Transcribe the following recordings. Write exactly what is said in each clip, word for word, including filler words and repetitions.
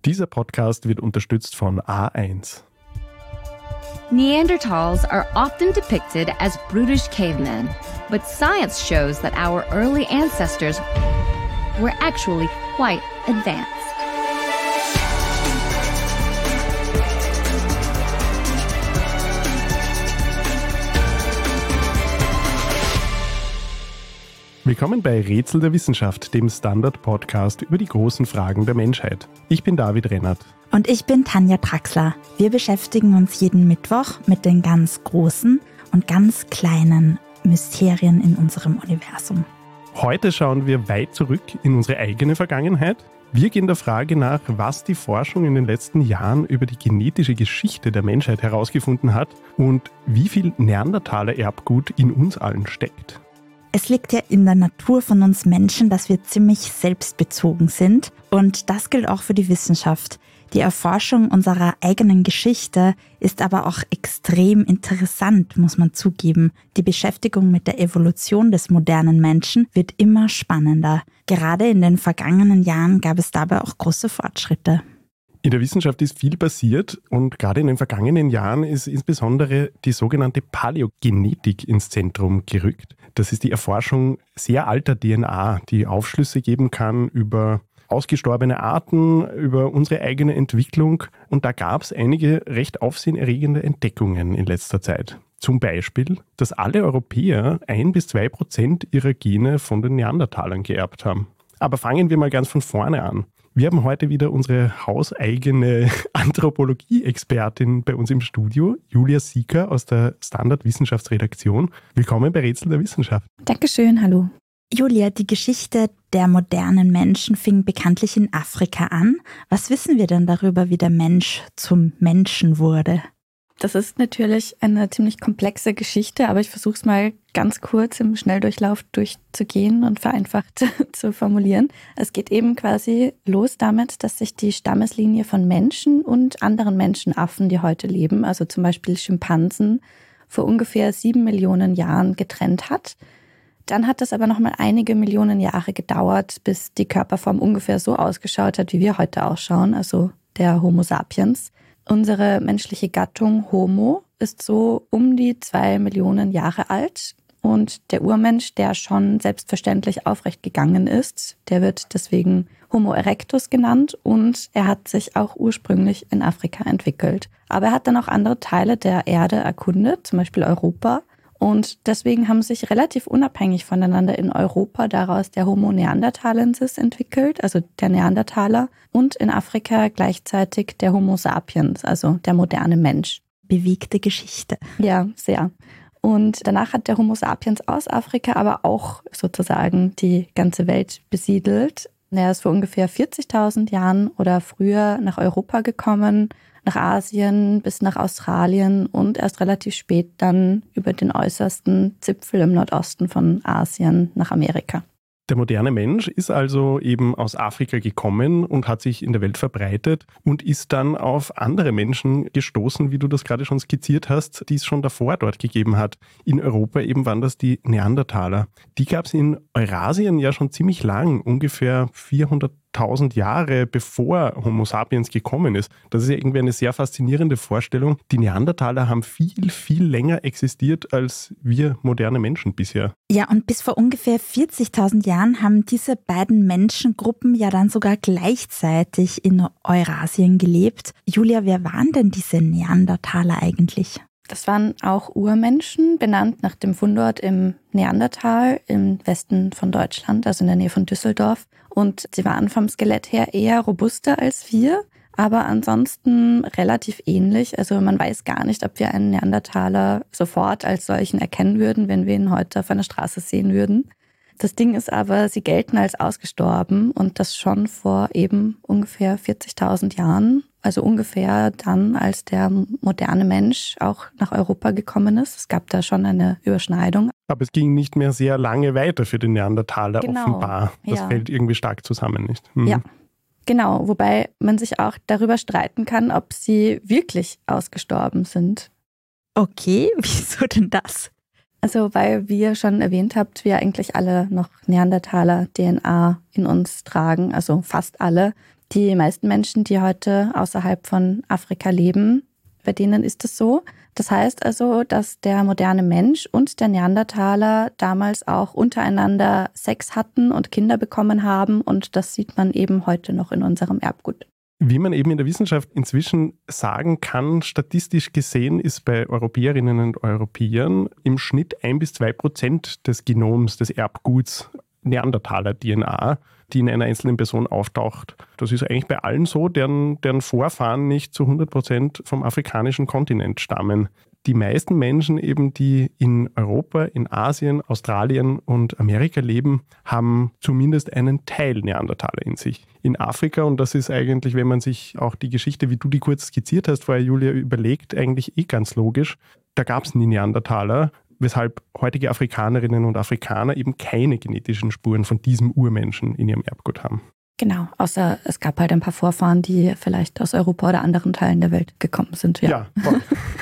Dieser Podcast wird unterstützt von A eins. Neanderthals are often depicted as brutish cavemen, but science shows that our early ancestors were actually quite advanced. Willkommen bei Rätsel der Wissenschaft, dem Standard-Podcast über die großen Fragen der Menschheit. Ich bin David Rennert. Und ich bin Tanja Traxler. Wir beschäftigen uns jeden Mittwoch mit den ganz großen und ganz kleinen Mysterien in unserem Universum. Heute schauen wir weit zurück in unsere eigene Vergangenheit. Wir gehen der Frage nach, was die Forschung in den letzten Jahren über die genetische Geschichte der Menschheit herausgefunden hat und wie viel Neandertaler-Erbgut in uns allen steckt. Es liegt ja in der Natur von uns Menschen, dass wir ziemlich selbstbezogen sind. Und das gilt auch für die Wissenschaft. Die Erforschung unserer eigenen Geschichte ist aber auch extrem interessant, muss man zugeben. Die Beschäftigung mit der Evolution des modernen Menschen wird immer spannender. Gerade in den vergangenen Jahren gab es dabei auch große Fortschritte. In der Wissenschaft ist viel passiert und gerade in den vergangenen Jahren ist insbesondere die sogenannte Paläogenetik ins Zentrum gerückt. Das ist die Erforschung sehr alter D N A, die Aufschlüsse geben kann über ausgestorbene Arten, über unsere eigene Entwicklung. Und da gab es einige recht aufsehenerregende Entdeckungen in letzter Zeit. Zum Beispiel, dass alle Europäer ein bis zwei Prozent ihrer Gene von den Neandertalern geerbt haben. Aber fangen wir mal ganz von vorne an. Wir haben heute wieder unsere hauseigene Anthropologie-Expertin bei uns im Studio, Julia Sieker aus der Standard-Wissenschaftsredaktion. Willkommen bei Rätsel der Wissenschaft. Dankeschön, hallo. Julia, die Geschichte der modernen Menschen fing bekanntlich in Afrika an. Was wissen wir denn darüber, wie der Mensch zum Menschen wurde? Das ist natürlich eine ziemlich komplexe Geschichte, aber ich versuche es mal ganz kurz im Schnelldurchlauf durchzugehen und vereinfacht zu formulieren. Es geht eben quasi los damit, dass sich die Stammeslinie von Menschen und anderen Menschenaffen, die heute leben, also zum Beispiel Schimpansen, vor ungefähr sieben Millionen Jahren getrennt hat. Dann hat es aber noch mal einige Millionen Jahre gedauert, bis die Körperform ungefähr so ausgeschaut hat, wie wir heute ausschauen, also der Homo sapiens. Unsere menschliche Gattung Homo ist so um die zwei Millionen Jahre alt und der Urmensch, der schon selbstverständlich aufrecht gegangen ist, der wird deswegen Homo erectus genannt und er hat sich auch ursprünglich in Afrika entwickelt. Aber er hat dann auch andere Teile der Erde erkundet, zum Beispiel Europa. Und deswegen haben sich relativ unabhängig voneinander in Europa daraus der Homo neanderthalensis entwickelt, also der Neandertaler, und in Afrika gleichzeitig der Homo sapiens, also der moderne Mensch. Bewegte Geschichte. Ja, sehr. Und danach hat der Homo sapiens aus Afrika aber auch sozusagen die ganze Welt besiedelt. Er ist vor ungefähr vierzigtausend Jahren oder früher nach Europa gekommen, nach Asien bis nach Australien und erst relativ spät dann über den äußersten Zipfel im Nordosten von Asien nach Amerika. Der moderne Mensch ist also eben aus Afrika gekommen und hat sich in der Welt verbreitet und ist dann auf andere Menschen gestoßen, wie du das gerade schon skizziert hast, die es schon davor dort gegeben hat. In Europa eben waren das die Neandertaler. Die gab es in Eurasien ja schon ziemlich lang, ungefähr vierhunderttausend Jahre bevor Homo sapiens gekommen ist. Das ist ja irgendwie eine sehr faszinierende Vorstellung. Die Neandertaler haben viel, viel länger existiert als wir moderne Menschen bisher. Ja, und bis vor ungefähr vierzigtausend Jahren haben diese beiden Menschengruppen ja dann sogar gleichzeitig in Eurasien gelebt. Julia, wer waren denn diese Neandertaler eigentlich? Das waren auch Urmenschen, benannt nach dem Fundort im Neandertal im Westen von Deutschland, also in der Nähe von Düsseldorf. Und sie waren vom Skelett her eher robuster als wir, aber ansonsten relativ ähnlich. Also man weiß gar nicht, ob wir einen Neandertaler sofort als solchen erkennen würden, wenn wir ihn heute auf einer Straße sehen würden. Das Ding ist aber, sie gelten als ausgestorben und das schon vor eben ungefähr vierzigtausend Jahren. Also ungefähr dann, als der moderne Mensch auch nach Europa gekommen ist. Es gab da schon eine Überschneidung. Aber es ging nicht mehr sehr lange weiter für den Neandertaler, genau, offenbar. Das ja. fällt irgendwie stark zusammen, nicht? Mhm. Ja, genau. Wobei man sich auch darüber streiten kann, ob sie wirklich ausgestorben sind. Okay, wieso denn das? Also weil, wie ihr schon erwähnt habt, wir eigentlich alle noch Neandertaler-D N A in uns tragen, also fast alle. Die meisten Menschen, die heute außerhalb von Afrika leben, bei denen ist es so. Das heißt also, dass der moderne Mensch und der Neandertaler damals auch untereinander Sex hatten und Kinder bekommen haben. Und das sieht man eben heute noch in unserem Erbgut. Wie man eben in der Wissenschaft inzwischen sagen kann, statistisch gesehen ist bei Europäerinnen und Europäern im Schnitt ein bis zwei Prozent des Genoms, des Erbguts Neandertaler-D N A, die in einer einzelnen Person auftaucht. Das ist eigentlich bei allen so, deren, deren Vorfahren nicht zu hundert Prozent vom afrikanischen Kontinent stammen. Die meisten Menschen eben, die in Europa, in Asien, Australien und Amerika leben, haben zumindest einen Teil Neandertaler in sich. In Afrika, und das ist eigentlich, wenn man sich auch die Geschichte, wie du die kurz skizziert hast, vorher Julia, überlegt, eigentlich eh ganz logisch. Da gab es nie Neandertaler, weshalb heutige Afrikanerinnen und Afrikaner eben keine genetischen Spuren von diesem Urmenschen in ihrem Erbgut haben. Genau, außer es gab halt ein paar Vorfahren, die vielleicht aus Europa oder anderen Teilen der Welt gekommen sind. Ja, ja voll.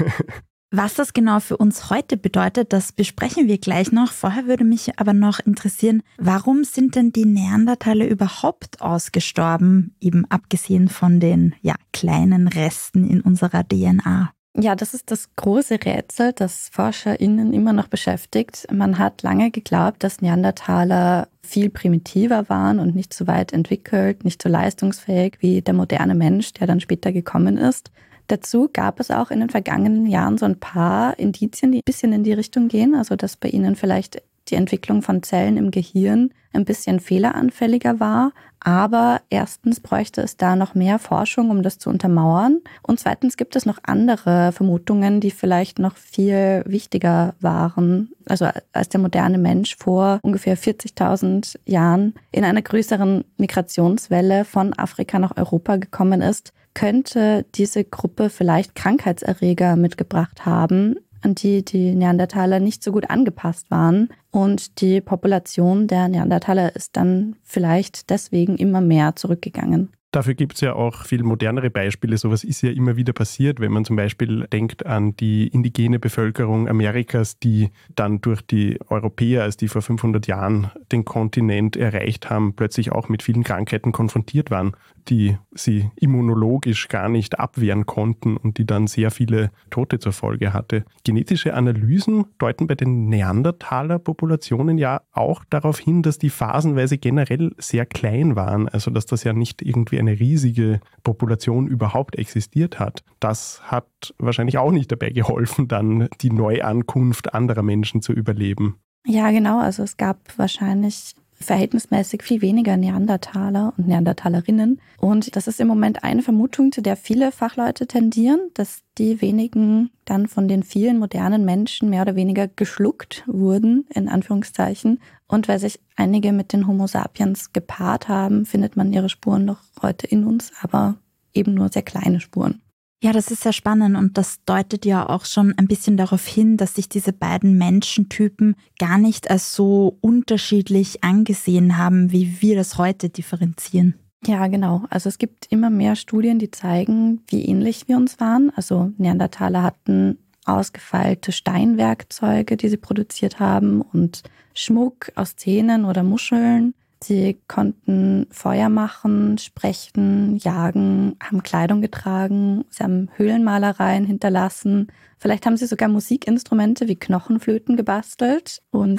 Was das genau für uns heute bedeutet, das besprechen wir gleich noch. Vorher würde mich aber noch interessieren, warum sind denn die Neandertaler überhaupt ausgestorben, eben abgesehen von den ja, kleinen Resten in unserer D N A? Ja, das ist das große Rätsel, das ForscherInnen immer noch beschäftigt. Man hat lange geglaubt, dass Neandertaler viel primitiver waren und nicht so weit entwickelt, nicht so leistungsfähig wie der moderne Mensch, der dann später gekommen ist. Dazu gab es auch in den vergangenen Jahren so ein paar Indizien, die ein bisschen in die Richtung gehen, also dass bei ihnen vielleicht die Entwicklung von Zellen im Gehirn ein bisschen fehleranfälliger war. Aber erstens bräuchte es da noch mehr Forschung, um das zu untermauern. Und zweitens gibt es noch andere Vermutungen, die vielleicht noch viel wichtiger waren. Also als der moderne Mensch vor ungefähr vierzigtausend Jahren in einer größeren Migrationswelle von Afrika nach Europa gekommen ist, könnte diese Gruppe vielleicht Krankheitserreger mitgebracht haben, an die die Neandertaler nicht so gut angepasst waren. Und die Population der Neandertaler ist dann vielleicht deswegen immer mehr zurückgegangen. Dafür gibt es ja auch viel modernere Beispiele. Sowas ist ja immer wieder passiert, wenn man zum Beispiel denkt an die indigene Bevölkerung Amerikas, die dann durch die Europäer, als die vor fünfhundert Jahren den Kontinent erreicht haben, plötzlich auch mit vielen Krankheiten konfrontiert waren, die sie immunologisch gar nicht abwehren konnten und die dann sehr viele Tote zur Folge hatte. Genetische Analysen deuten bei den Neandertaler-Populationen ja auch darauf hin, dass die phasenweise generell sehr klein waren, also dass das ja nicht irgendwie eine riesige Population überhaupt existiert hat. Das hat wahrscheinlich auch nicht dabei geholfen, dann die Neuankunft anderer Menschen zu überleben. Ja, genau. Also es gab wahrscheinlich verhältnismäßig viel weniger Neandertaler und Neandertalerinnen. Und das ist im Moment eine Vermutung, zu der viele Fachleute tendieren, dass die wenigen dann von den vielen modernen Menschen mehr oder weniger geschluckt wurden, in Anführungszeichen. Und weil sich einige mit den Homo sapiens gepaart haben, findet man ihre Spuren noch heute in uns, aber eben nur sehr kleine Spuren. Ja, das ist sehr spannend und das deutet ja auch schon ein bisschen darauf hin, dass sich diese beiden Menschentypen gar nicht als so unterschiedlich angesehen haben, wie wir das heute differenzieren. Ja, genau. Also es gibt immer mehr Studien, die zeigen, wie ähnlich wir uns waren. Also Neandertaler hatten ausgefeilte Steinwerkzeuge, die sie produziert haben und Schmuck aus Zähnen oder Muscheln. Sie konnten Feuer machen, sprechen, jagen, haben Kleidung getragen, sie haben Höhlenmalereien hinterlassen. Vielleicht haben sie sogar Musikinstrumente wie Knochenflöten gebastelt. Und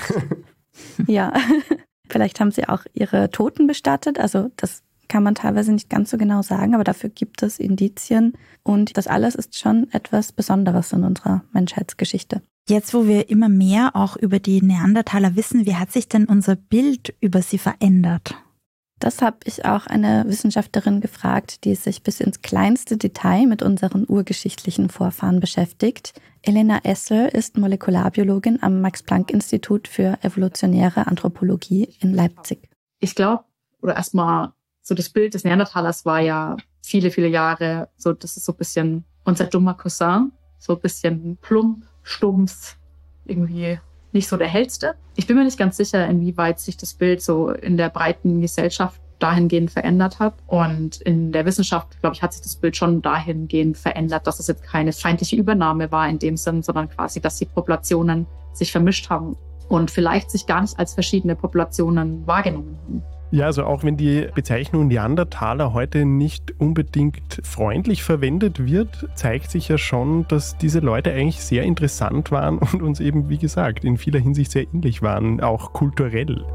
ja, vielleicht haben sie auch ihre Toten bestattet. Also das kann man teilweise nicht ganz so genau sagen, aber dafür gibt es Indizien. Und das alles ist schon etwas Besonderes in unserer Menschheitsgeschichte. Jetzt, wo wir immer mehr auch über die Neandertaler wissen, wie hat sich denn unser Bild über sie verändert? Das habe ich auch eine Wissenschaftlerin gefragt, die sich bis ins kleinste Detail mit unseren urgeschichtlichen Vorfahren beschäftigt. Elena Essel ist Molekularbiologin am Max-Planck-Institut für evolutionäre Anthropologie in Leipzig. Ich glaube, oder erstmal so das Bild des Neandertalers war ja viele, viele Jahre so, das ist so ein bisschen unser dummer Cousin, so ein bisschen plump, stumpf, irgendwie nicht so der hellste. Ich bin mir nicht ganz sicher, inwieweit sich das Bild so in der breiten Gesellschaft dahingehend verändert hat. Und in der Wissenschaft, glaube ich, hat sich das Bild schon dahingehend verändert, dass es jetzt keine feindliche Übernahme war in dem Sinn, sondern quasi, dass die Populationen sich vermischt haben und vielleicht sich gar nicht als verschiedene Populationen wahrgenommen haben. Ja, also auch wenn die Bezeichnung Neandertaler heute nicht unbedingt freundlich verwendet wird, zeigt sich ja schon, dass diese Leute eigentlich sehr interessant waren und uns eben, wie gesagt, in vieler Hinsicht sehr ähnlich waren, auch kulturell.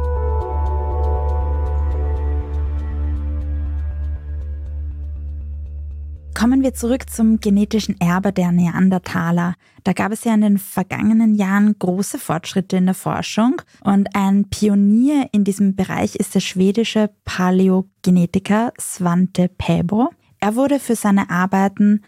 Kommen wir zurück zum genetischen Erbe der Neandertaler. Da gab es ja in den vergangenen Jahren große Fortschritte in der Forschung und ein Pionier in diesem Bereich ist der schwedische Paläogenetiker Svante Pääbo. Er wurde für seine Arbeiten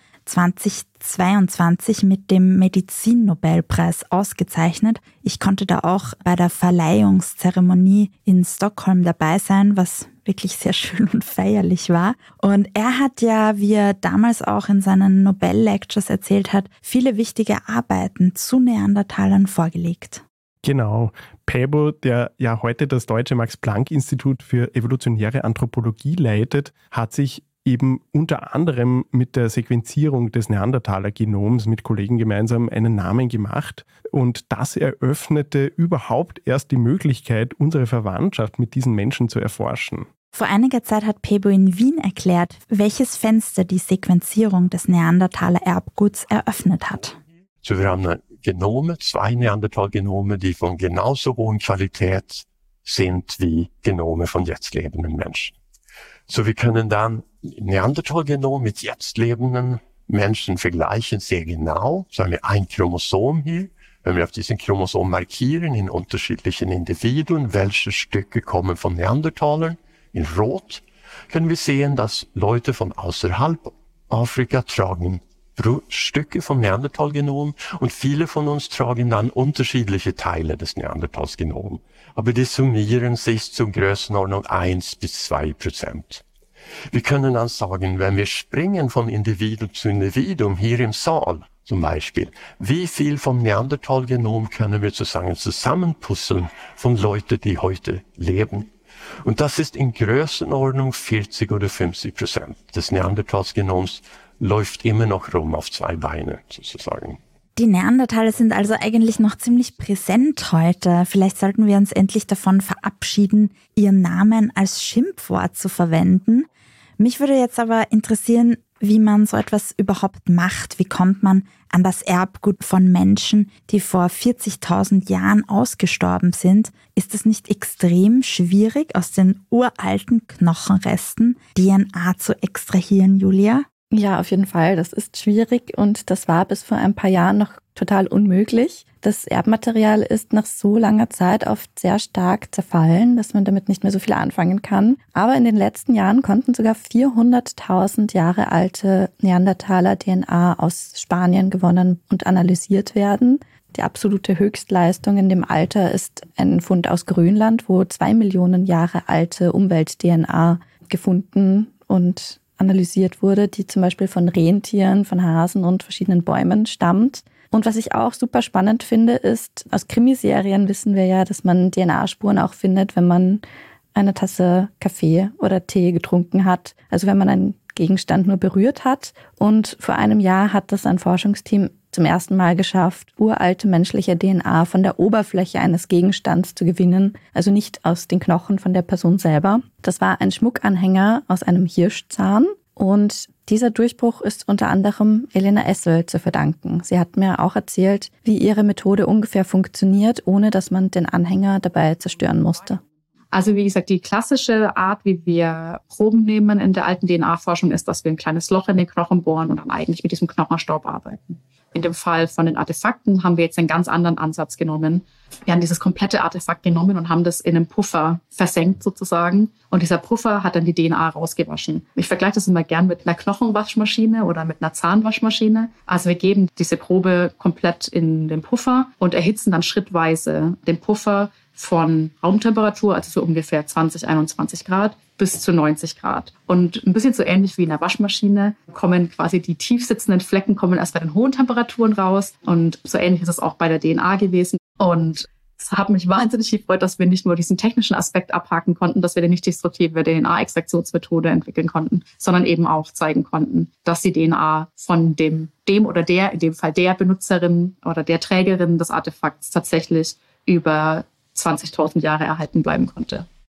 zweitausendzweiundzwanzig mit dem Medizinnobelpreis ausgezeichnet. Ich konnte da auch bei der Verleihungszeremonie in Stockholm dabei sein, was wirklich sehr schön und feierlich war. Und er hat ja, wie er damals auch in seinen Nobel-Lectures erzählt hat, viele wichtige Arbeiten zu Neandertalern vorgelegt. Genau. Pääbo, der ja heute das Deutsche Max-Planck-Institut für evolutionäre Anthropologie leitet, hat sich eben unter anderem mit der Sequenzierung des Neandertaler-Genoms mit Kollegen gemeinsam einen Namen gemacht. Und das eröffnete überhaupt erst die Möglichkeit, unsere Verwandtschaft mit diesen Menschen zu erforschen. Vor einiger Zeit hat Pääbo in Wien erklärt, welches Fenster die Sequenzierung des Neandertaler-Erbguts eröffnet hat. So, wir haben Genome, zwei Neandertal-Genome, die von genauso hohen Qualität sind wie Genome von jetzt lebenden Menschen. So, wir können dann Neandertal-Genom mit jetzt lebenden Menschen vergleichen, sehr genau. So haben wir ein Chromosom hier. Wenn wir auf diesem Chromosom markieren in unterschiedlichen Individuen, welche Stücke kommen von Neandertalern, in Rot, können wir sehen, dass Leute von außerhalb Afrika tragen Stücke vom Neandertal-Genom und viele von uns tragen dann unterschiedliche Teile des Neandertals-Genom. Aber die summieren sich zur Größenordnung eins bis zwei Prozent. Wir können dann sagen, wenn wir springen von Individuum zu Individuum, hier im Saal zum Beispiel, wie viel vom Neandertal-Genom können wir sozusagen zusammenpuzzeln von Leuten, die heute leben? Und das ist in Größenordnung vierzig oder fünfzig Prozent des Neandertals-Genoms läuft immer noch rum auf zwei Beine sozusagen. Die Neandertaler sind also eigentlich noch ziemlich präsent heute. Vielleicht sollten wir uns endlich davon verabschieden, ihren Namen als Schimpfwort zu verwenden. Mich würde jetzt aber interessieren, wie man so etwas überhaupt macht. Wie kommt man an das Erbgut von Menschen, die vor vierzigtausend Jahren ausgestorben sind? Ist es nicht extrem schwierig, aus den uralten Knochenresten D N A zu extrahieren, Julia? Ja, auf jeden Fall. Das ist schwierig und das war bis vor ein paar Jahren noch total unmöglich. Das Erbmaterial ist nach so langer Zeit oft sehr stark zerfallen, dass man damit nicht mehr so viel anfangen kann. Aber in den letzten Jahren konnten sogar vierhunderttausend Jahre alte Neandertaler-D N A aus Spanien gewonnen und analysiert werden. Die absolute Höchstleistung in dem Alter ist ein Fund aus Grönland, wo zwei Millionen Jahre alte Umwelt-D N A gefunden und analysiert wurde, die zum Beispiel von Rentieren, von Hasen und verschiedenen Bäumen stammt. Und was ich auch super spannend finde, ist, aus Krimiserien wissen wir ja, dass man D N A-Spuren auch findet, wenn man eine Tasse Kaffee oder Tee getrunken hat. Also wenn man einen Gegenstand nur berührt hat. Und vor einem Jahr hat das ein Forschungsteam zum ersten Mal geschafft, uralte menschliche D N A von der Oberfläche eines Gegenstands zu gewinnen, also nicht aus den Knochen von der Person selber. Das war ein Schmuckanhänger aus einem Hirschzahn und dieser Durchbruch ist unter anderem Elena Essel zu verdanken. Sie hat mir auch erzählt, wie ihre Methode ungefähr funktioniert, ohne dass man den Anhänger dabei zerstören musste. Also wie gesagt, die klassische Art, wie wir Proben nehmen in der alten D N A-Forschung, ist, dass wir ein kleines Loch in den Knochen bohren und dann eigentlich mit diesem Knochenstaub arbeiten. In dem Fall von den Artefakten haben wir jetzt einen ganz anderen Ansatz genommen. Wir haben dieses komplette Artefakt genommen und haben das in einem Puffer versenkt sozusagen. Und dieser Puffer hat dann die D N A rausgewaschen. Ich vergleiche das immer gern mit einer Knochenwaschmaschine oder mit einer Zahnwaschmaschine. Also wir geben diese Probe komplett in den Puffer und erhitzen dann schrittweise den Puffer von Raumtemperatur, also so ungefähr zwanzig, einundzwanzig Grad, bis zu neunzig Grad. Und ein bisschen so ähnlich wie in der Waschmaschine kommen quasi die tief sitzenden Flecken kommen erst bei den hohen Temperaturen raus. Und so ähnlich ist es auch bei der D N A gewesen. Und es hat mich wahnsinnig gefreut, dass wir nicht nur diesen technischen Aspekt abhaken konnten, dass wir eine nicht destruktive D N A-Extraktionsmethode entwickeln konnten, sondern eben auch zeigen konnten, dass die D N A von dem, dem oder der, in dem Fall der Benutzerin oder der Trägerin des Artefakts tatsächlich über zwanzigtausend Jahre erhalten bleiben konnte.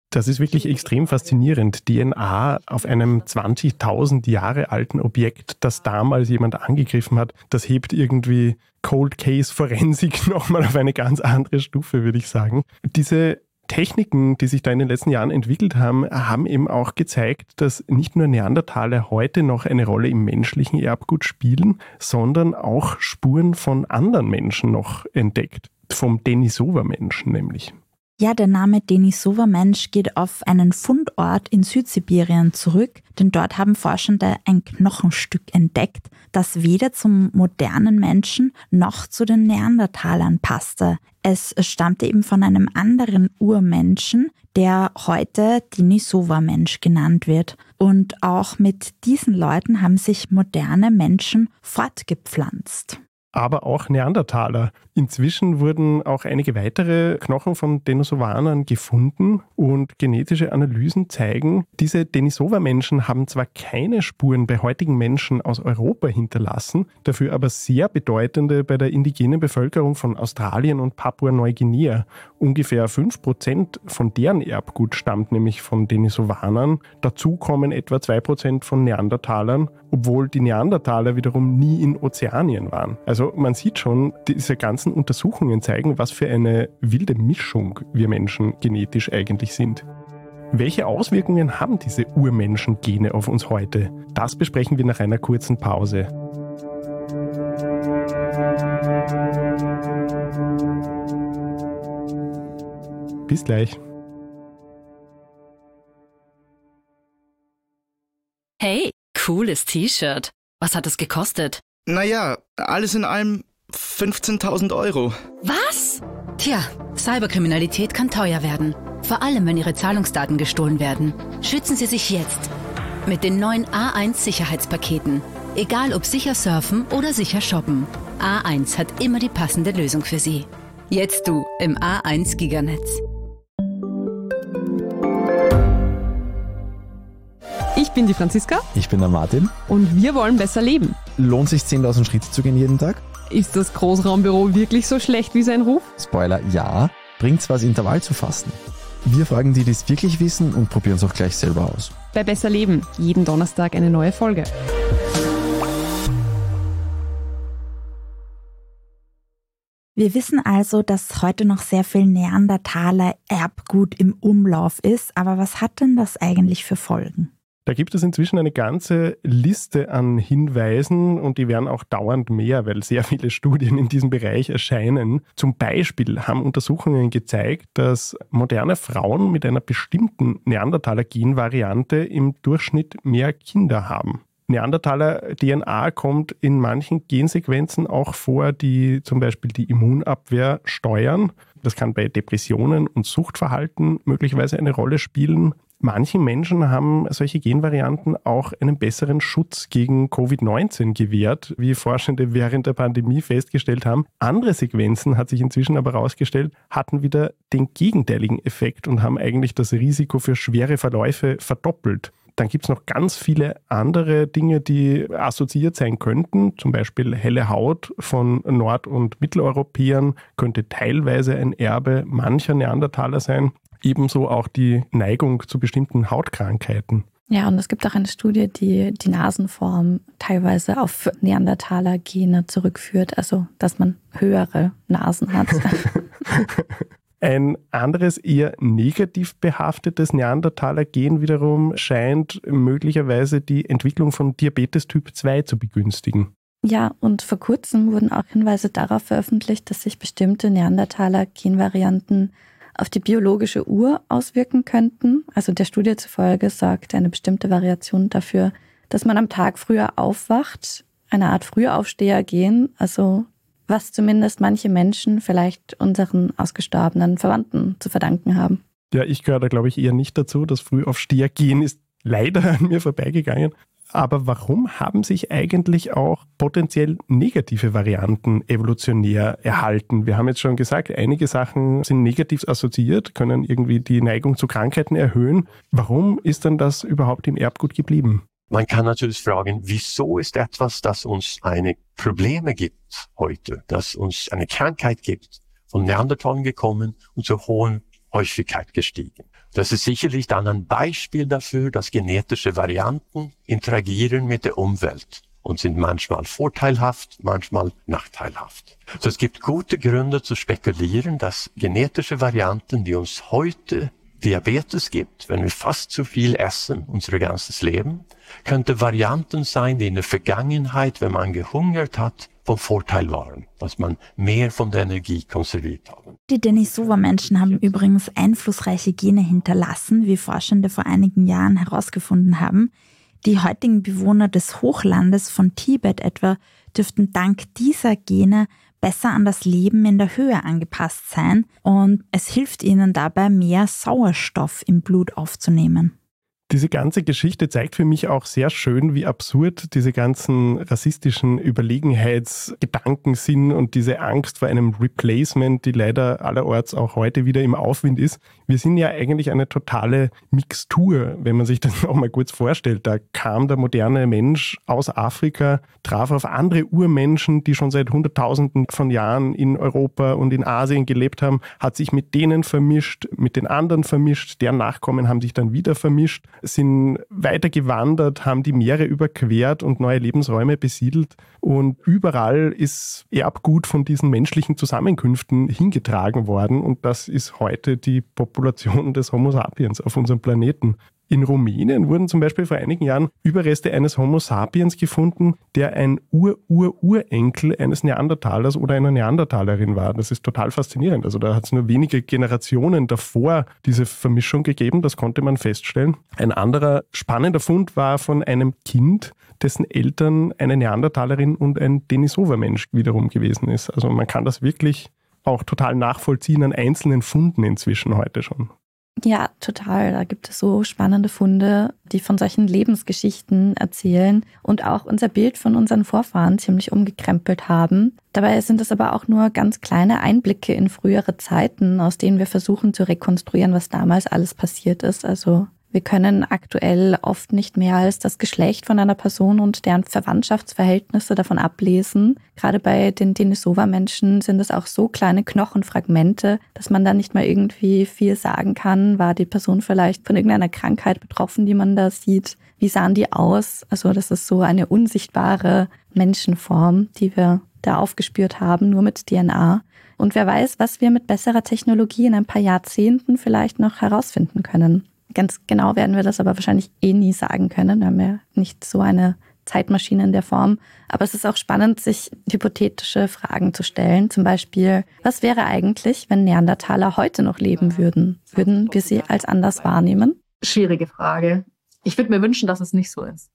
Das ist wirklich extrem faszinierend. D N A auf einem zwanzigtausend Jahre alten Objekt, das damals jemand angegriffen hat, das hebt irgendwie Cold Case Forensik nochmal auf eine ganz andere Stufe, würde ich sagen. Diese Techniken, die sich da in den letzten Jahren entwickelt haben, haben eben auch gezeigt, dass nicht nur Neandertaler heute noch eine Rolle im menschlichen Erbgut spielen, sondern auch Spuren von anderen Menschen noch entdeckt. Vom Denisova-Menschen nämlich. Ja, der Name Denisova-Mensch geht auf einen Fundort in Südsibirien zurück, denn dort haben Forschende ein Knochenstück entdeckt, das weder zum modernen Menschen noch zu den Neandertalern passte. Es stammte eben von einem anderen Urmenschen, der heute Denisova-Mensch genannt wird. Und auch mit diesen Leuten haben sich moderne Menschen fortgepflanzt. Aber auch Neandertaler. Inzwischen wurden auch einige weitere Knochen von Denisovanern gefunden und genetische Analysen zeigen, diese Denisova-Menschen haben zwar keine Spuren bei heutigen Menschen aus Europa hinterlassen, dafür aber sehr bedeutende bei der indigenen Bevölkerung von Australien und Papua-Neuguinea. Ungefähr fünf Prozent von deren Erbgut stammt nämlich von Denisovanern. Dazu kommen etwa zwei Prozent von Neandertalern, obwohl die Neandertaler wiederum nie in Ozeanien waren. Also man sieht schon, diese ganzen Untersuchungen zeigen, was für eine wilde Mischung wir Menschen genetisch eigentlich sind. Welche Auswirkungen haben diese Urmenschen-Gene auf uns heute? Das besprechen wir nach einer kurzen Pause. Bis gleich. Hey, cooles T-Shirt. Was hat es gekostet? Naja, alles in allem fünfzehntausend Euro. Was? Tja, Cyberkriminalität kann teuer werden. Vor allem, wenn Ihre Zahlungsdaten gestohlen werden. Schützen Sie sich jetzt. Mit den neuen A eins Sicherheitspaketen. Egal ob sicher surfen oder sicher shoppen. A eins hat immer die passende Lösung für Sie. Jetzt du im A eins Giganetz. Ich bin die Franziska. Ich bin der Martin. Und wir wollen besser leben. Lohnt sich zehntausend Schritte zu gehen jeden Tag? Ist das Großraumbüro wirklich so schlecht wie sein Ruf? Spoiler, ja. Bringt's was, Intervall zu fasten? Wir fragen die, die es wirklich wissen und probieren es auch gleich selber aus. Bei Besser Leben, jeden Donnerstag eine neue Folge. Wir wissen also, dass heute noch sehr viel Neandertaler Erbgut im Umlauf ist. Aber was hat denn das eigentlich für Folgen? Da gibt es inzwischen eine ganze Liste an Hinweisen und die werden auch dauernd mehr, weil sehr viele Studien in diesem Bereich erscheinen. Zum Beispiel haben Untersuchungen gezeigt, dass moderne Frauen mit einer bestimmten Neandertaler-Genvariante im Durchschnitt mehr Kinder haben. Neandertaler-D N A kommt in manchen Gensequenzen auch vor, die zum Beispiel die Immunabwehr steuern. Das kann bei Depressionen und Suchtverhalten möglicherweise eine Rolle spielen. Manchen Menschen haben solche Genvarianten auch einen besseren Schutz gegen Covid neunzehn gewährt, wie Forschende während der Pandemie festgestellt haben. Andere Sequenzen, hat sich inzwischen aber herausgestellt, hatten wieder den gegenteiligen Effekt und haben eigentlich das Risiko für schwere Verläufe verdoppelt. Dann gibt es noch ganz viele andere Dinge, die assoziiert sein könnten. Zum Beispiel helle Haut von Nord- und Mitteleuropäern könnte teilweise ein Erbe mancher Neandertaler sein. Ebenso auch die Neigung zu bestimmten Hautkrankheiten. Ja, und es gibt auch eine Studie, die die Nasenform teilweise auf Neandertaler-Gene zurückführt, also dass man höhere Nasen hat. Ein anderes, eher negativ behaftetes Neandertaler-Gen wiederum scheint möglicherweise die Entwicklung von Diabetes Typ zwei zu begünstigen. Ja, und vor kurzem wurden auch Hinweise darauf veröffentlicht, dass sich bestimmte Neandertaler-Genvarianten auf die biologische Uhr auswirken könnten. Also der Studie zufolge sorgt eine bestimmte Variation dafür, dass man am Tag früher aufwacht, eine Art Frühaufsteher-Gen, also was zumindest manche Menschen vielleicht unseren ausgestorbenen Verwandten zu verdanken haben. Ja, ich gehöre da glaube ich eher nicht dazu. Das Frühaufsteher-Gen ist leider an mir vorbeigegangen. Aber warum haben sich eigentlich auch potenziell negative Varianten evolutionär erhalten? Wir haben jetzt schon gesagt, einige Sachen sind negativ assoziiert, können irgendwie die Neigung zu Krankheiten erhöhen. Warum ist denn das überhaupt im Erbgut geblieben? Man kann natürlich fragen, wieso ist etwas, das uns eine Probleme gibt heute, das uns eine Krankheit gibt, von Neandertalern gekommen und zur hohen Häufigkeit gestiegen? Das ist sicherlich dann ein Beispiel dafür, dass genetische Varianten interagieren mit der Umwelt und sind manchmal vorteilhaft, manchmal nachteilhaft. So, es gibt gute Gründe zu spekulieren, dass genetische Varianten, die uns heute Diabetes gibt, wenn wir fast zu viel essen, unser ganzes Leben, könnte Varianten sein, die in der Vergangenheit, wenn man gehungert hat, von Vorteil waren, dass man mehr von der Energie konserviert haben. Die Denisova-Menschen haben übrigens einflussreiche Gene hinterlassen, wie Forschende vor einigen Jahren herausgefunden haben. Die heutigen Bewohner des Hochlandes von Tibet etwa dürften dank dieser Gene besser an das Leben in der Höhe angepasst sein und es hilft ihnen dabei, mehr Sauerstoff im Blut aufzunehmen. Diese ganze Geschichte zeigt für mich auch sehr schön, wie absurd diese ganzen rassistischen Überlegenheitsgedanken sind und diese Angst vor einem Replacement, die leider allerorts auch heute wieder im Aufwind ist. Wir sind ja eigentlich eine totale Mixtur, wenn man sich das auch mal kurz vorstellt. Da kam der moderne Mensch aus Afrika, traf auf andere Urmenschen, die schon seit Hunderttausenden von Jahren in Europa und in Asien gelebt haben, hat sich mit denen vermischt, mit den anderen vermischt, deren Nachkommen haben sich dann wieder vermischt, sind weiter gewandert, haben die Meere überquert und neue Lebensräume besiedelt. Und überall ist Erbgut von diesen menschlichen Zusammenkünften hingetragen worden. Und das ist heute die Population des Homo sapiens auf unserem Planeten. In Rumänien wurden zum Beispiel vor einigen Jahren Überreste eines Homo sapiens gefunden, der ein Ur-Ur-Urenkel eines Neandertalers oder einer Neandertalerin war. Das ist total faszinierend. Also da hat es nur wenige Generationen davor diese Vermischung gegeben, das konnte man feststellen. Ein anderer spannender Fund war von einem Kind, dessen Eltern eine Neandertalerin und ein Denisova-Mensch wiederum gewesen ist. Also man kann das wirklich auch total nachvollziehen an einzelnen Funden inzwischen heute schon. Ja, total. Da gibt es so spannende Funde, die von solchen Lebensgeschichten erzählen und auch unser Bild von unseren Vorfahren ziemlich umgekrempelt haben. Dabei sind es aber auch nur ganz kleine Einblicke in frühere Zeiten, aus denen wir versuchen zu rekonstruieren, was damals alles passiert ist. Also wir können aktuell oft nicht mehr als das Geschlecht von einer Person und deren Verwandtschaftsverhältnisse davon ablesen. Gerade bei den Denisova-Menschen sind es auch so kleine Knochenfragmente, dass man da nicht mal irgendwie viel sagen kann. War die Person vielleicht von irgendeiner Krankheit betroffen, die man da sieht? Wie sahen die aus? Also das ist so eine unsichtbare Menschenform, die wir da aufgespürt haben, nur mit D N A. Und wer weiß, was wir mit besserer Technologie in ein paar Jahrzehnten vielleicht noch herausfinden können. Ganz genau werden wir das aber wahrscheinlich eh nie sagen können. Wir haben ja nicht so eine Zeitmaschine in der Form. Aber es ist auch spannend, sich hypothetische Fragen zu stellen. Zum Beispiel, was wäre eigentlich, wenn Neandertaler heute noch leben würden? Würden wir sie als anders wahrnehmen? Schwierige Frage. Ich würde mir wünschen, dass es nicht so ist.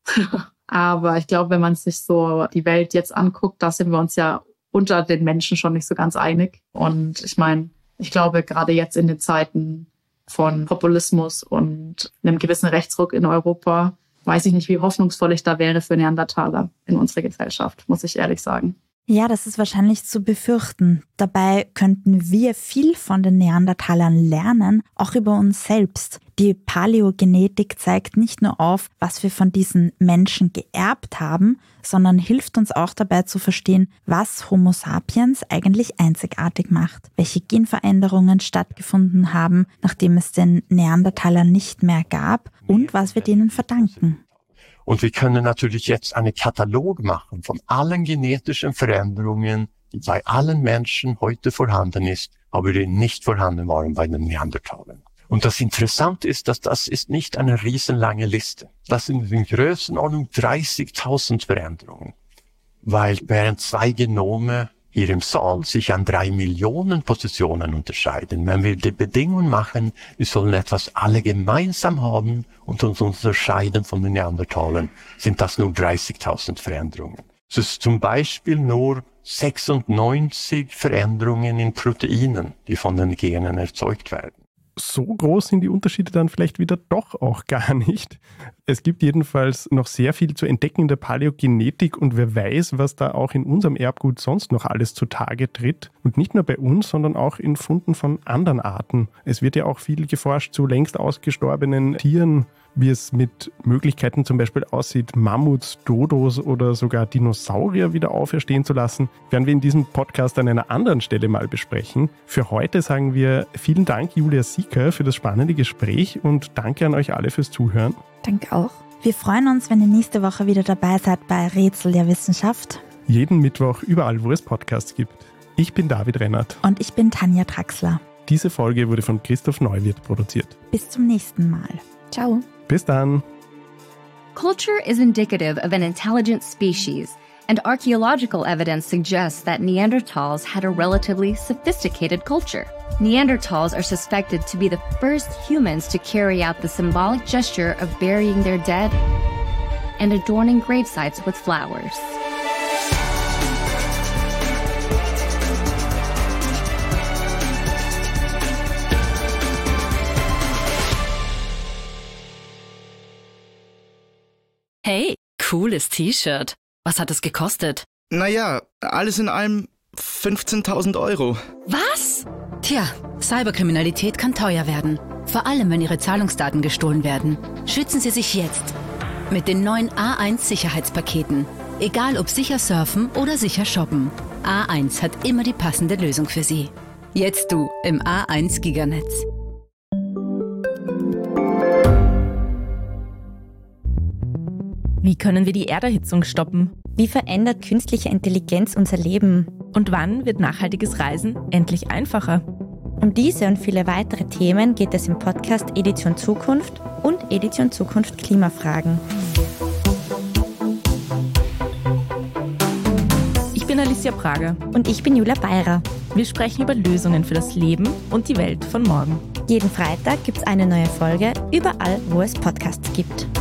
Aber ich glaube, wenn man sich so die Welt jetzt anguckt, da sind wir uns ja unter den Menschen schon nicht so ganz einig. Und ich meine, ich glaube, gerade jetzt in den Zeiten von Populismus und einem gewissen Rechtsruck in Europa, weiß ich nicht, wie hoffnungsvoll ich da wäre für Neandertaler in unserer Gesellschaft, muss ich ehrlich sagen. Ja, das ist wahrscheinlich zu befürchten. Dabei könnten wir viel von den Neandertalern lernen, auch über uns selbst. Die Paläogenetik zeigt nicht nur auf, was wir von diesen Menschen geerbt haben, sondern hilft uns auch dabei zu verstehen, was Homo sapiens eigentlich einzigartig macht, welche Genveränderungen stattgefunden haben, nachdem es den Neandertalern nicht mehr gab und was wir denen verdanken. Und wir können natürlich jetzt einen Katalog machen von allen genetischen Veränderungen, die bei allen Menschen heute vorhanden ist, aber die nicht vorhanden waren bei den Neandertalern. Und das Interessante ist, dass das ist nicht eine riesenlange Liste. Das sind in Größenordnung dreißigtausend Veränderungen. Weil während zwei Genome hier im Saal sich an drei Millionen Positionen unterscheiden. Wenn wir die Bedingungen machen, wir sollen etwas alle gemeinsam haben und uns unterscheiden von den Neandertalern, sind das nur dreißigtausend Veränderungen. Es ist zum Beispiel nur sechsundneunzig Veränderungen in Proteinen, die von den Genen erzeugt werden. So groß sind die Unterschiede dann vielleicht wieder doch auch gar nicht. Es gibt jedenfalls noch sehr viel zu entdecken in der Paläogenetik und wer weiß, was da auch in unserem Erbgut sonst noch alles zutage tritt. Und nicht nur bei uns, sondern auch in Funden von anderen Arten. Es wird ja auch viel geforscht zu längst ausgestorbenen Tieren, wie es mit Möglichkeiten zum Beispiel aussieht, Mammuts, Dodos oder sogar Dinosaurier wieder auferstehen zu lassen, werden wir in diesem Podcast an einer anderen Stelle mal besprechen. Für heute sagen wir vielen Dank, Julia Sieker, für das spannende Gespräch und danke an euch alle fürs Zuhören. Danke auch. Wir freuen uns, wenn ihr nächste Woche wieder dabei seid bei Rätsel der Wissenschaft. Jeden Mittwoch überall, wo es Podcasts gibt. Ich bin David Rennert. Und ich bin Tanja Traxler. Diese Folge wurde von Christoph Neuwirth produziert. Bis zum nächsten Mal. Ciao. Bis dann. Culture is indicative of an intelligent species, and archaeological evidence suggests that Neanderthals had a relatively sophisticated culture. Neanderthals are suspected to be the first humans to carry out the symbolic gesture of burying their dead and adorning gravesites with flowers. Hey, cooles T-Shirt. Was hat es gekostet? Naja, alles in allem fünfzehntausend Euro. Was? Tja, Cyberkriminalität kann teuer werden. Vor allem, wenn Ihre Zahlungsdaten gestohlen werden. Schützen Sie sich jetzt. Mit den neuen A eins Sicherheitspaketen. Egal ob sicher surfen oder sicher shoppen. A eins hat immer die passende Lösung für Sie. Jetzt du im A eins Giganetz. Wie können wir die Erderhitzung stoppen? Wie verändert künstliche Intelligenz unser Leben? Und wann wird nachhaltiges Reisen endlich einfacher? Um diese und viele weitere Themen geht es im Podcast Edition Zukunft und Edition Zukunft Klimafragen. Ich bin Alicia Prager. Und ich bin Julia Beirer. Wir sprechen über Lösungen für das Leben und die Welt von morgen. Jeden Freitag gibt es eine neue Folge, überall, wo es Podcasts gibt.